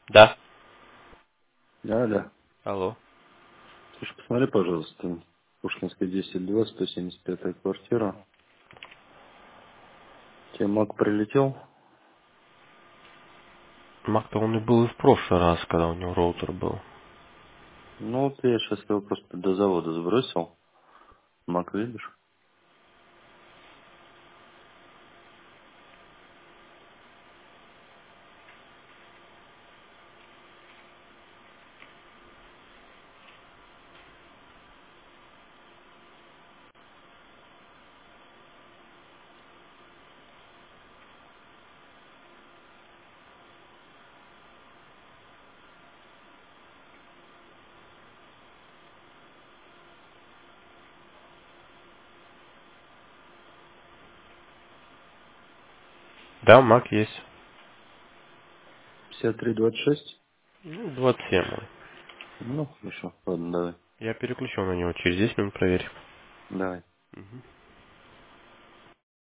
Да. Да, да. Алло. Слушай, посмотри, пожалуйста, Пушкинская 10-2, 175-я квартира. Тебе Мак прилетел? Мак-то он и был и в прошлый раз, когда у него роутер был. Ну, вот я сейчас его просто до завода сбросил. Мак, видишь? Да, Мак есть. 5326? Ну, 27. Ну, хорошо. Ладно, давай. Я переключил на него. Через 10 минут проверь. Давай. Мгм.